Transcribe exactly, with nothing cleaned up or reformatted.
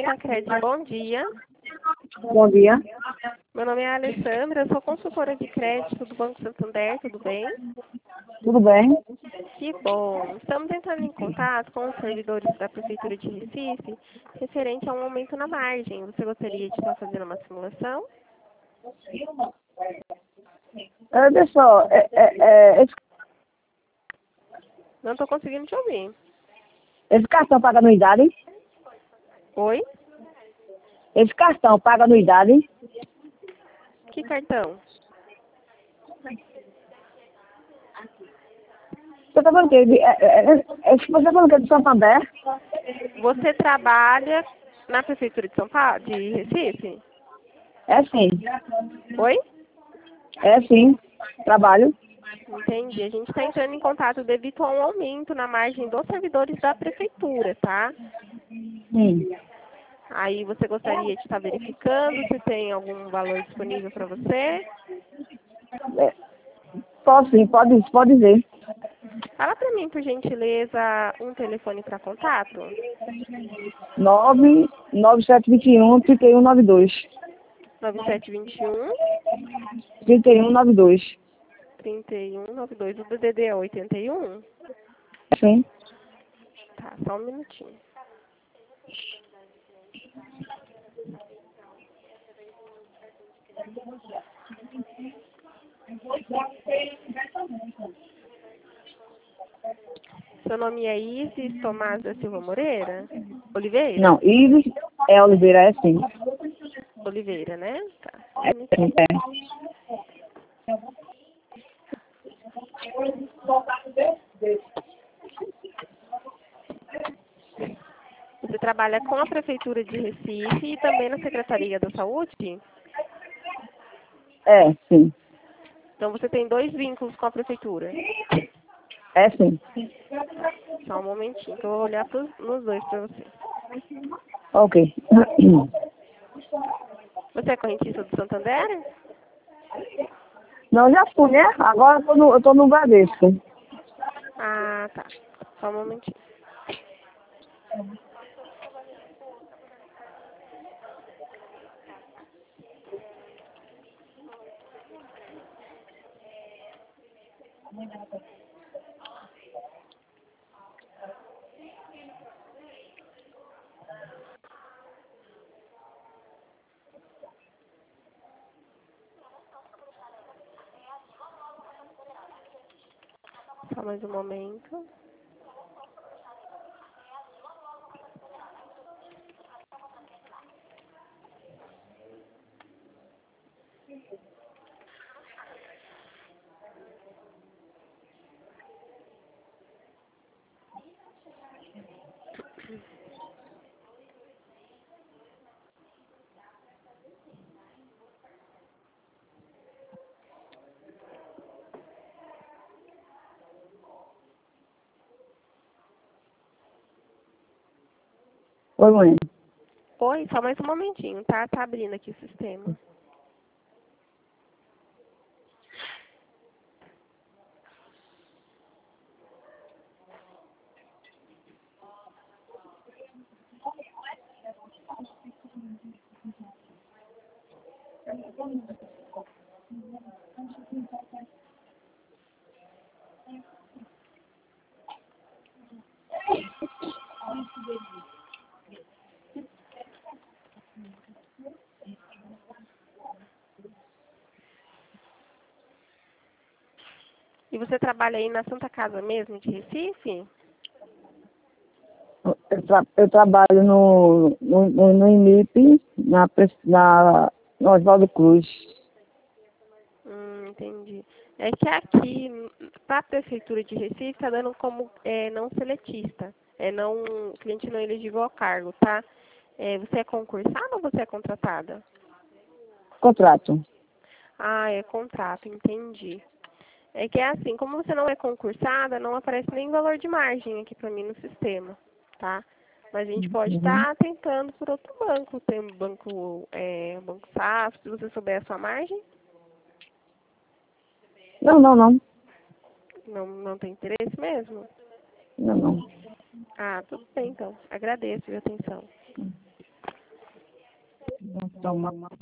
Sacred, bom dia. Bom dia. Meu nome é Alessandra, eu sou consultora de crédito do Banco Santander, tudo bem? Tudo bem? Que bom. Estamos entrando em contato com os servidores da Prefeitura de Recife, referente a um aumento na margem. Você gostaria de estar fazendo uma simulação? É, deixa só, é, é, é, esse, Não estou conseguindo te ouvir. esse cartão paga anuidade? Oi? Esse cartão paga anuidade? Que cartão? Você está falando que é, é, é, é, você tá falando que é de Santander? Você trabalha na Prefeitura de São Paulo, de Recife? É sim. Oi? É sim. Trabalho. Entendi. A gente está entrando em contato devido a um aumento na margem dos servidores da Prefeitura, tá? Sim. Aí você gostaria de estar verificando se tem algum valor disponível para você? É, posso sim, pode, pode dizer. Fala para mim, por gentileza, um telefone para contato. nove nove sete dois um, três um nove dois. nove sete dois um, três um nove dois. três um nove dois. O D D D é oitenta e um? Sim. Tá, só um minutinho. Seu nome é Isis Tomás da Silva Moreira? Oliveira? Não, Ives é Oliveira, é sim. Oliveira, né? Tá, só um É minutinho. sim, é. Você trabalha com a Prefeitura de Recife e também na Secretaria da Saúde? É, sim. Então você tem dois vínculos com a Prefeitura. É sim. Só um momentinho que eu vou olhar pros, nos dois para você. Ok. Você é correntista do Santander? Não, já fui, né? Agora eu tô no, eu tô no Bradesco. Ah, tá. Só um momentinho. Só mais um momento. Oi, mãe. Oi, só mais um momentinho, tá? Tá abrindo aqui o sistema. E você trabalha aí na Santa Casa mesmo, de Recife? Eu, tra eu trabalho no, no, no, no I M I P, na, pres- na, no Oswaldo Cruz. Hum, entendi. É que aqui, para a Prefeitura de Recife, está dando como é, não seletista. É não, cliente não elegível ao cargo, tá? É, você é concursada ou você é contratada? Contrato. Ah, é contrato, entendi. É que é assim, como você não é concursada, não aparece nem valor de margem aqui para mim no sistema, tá? Mas a gente pode Uhum. estar tentando por outro banco. Tem um banco, é, banco Safra, se você souber a sua margem. Não, não, não. Não, não tem interesse mesmo? Não, não. Ah, tudo bem então. Agradeço a atenção. Toma